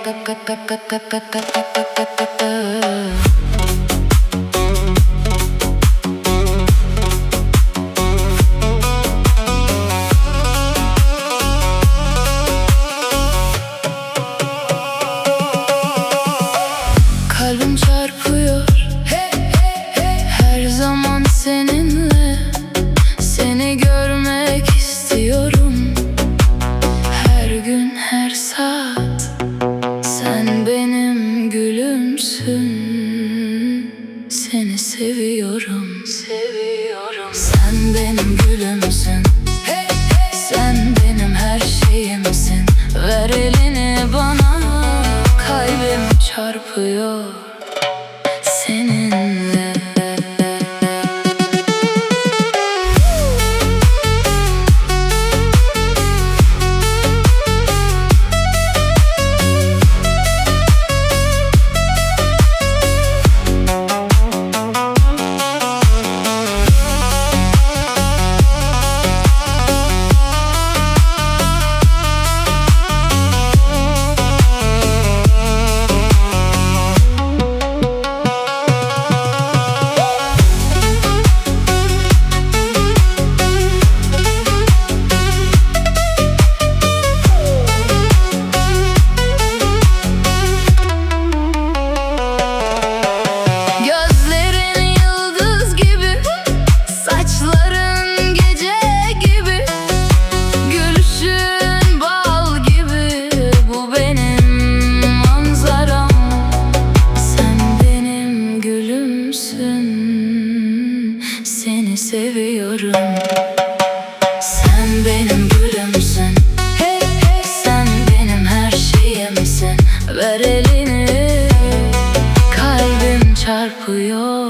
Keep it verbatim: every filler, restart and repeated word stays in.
Kalbim çarpıyor her zaman seninle. Seni görmek istiyorum her gün, her saat. Sen benim gülümsün, seni seviyorum, seviyorum. Sen benim gülümsün, sen benim her şeyimsin. Ver elini bana, kalbim çarpıyor seninle. Seni seviyorum. Sen benim gülümsün, sen benim her şeyimsin. Ver elini, kalbim çarpıyor.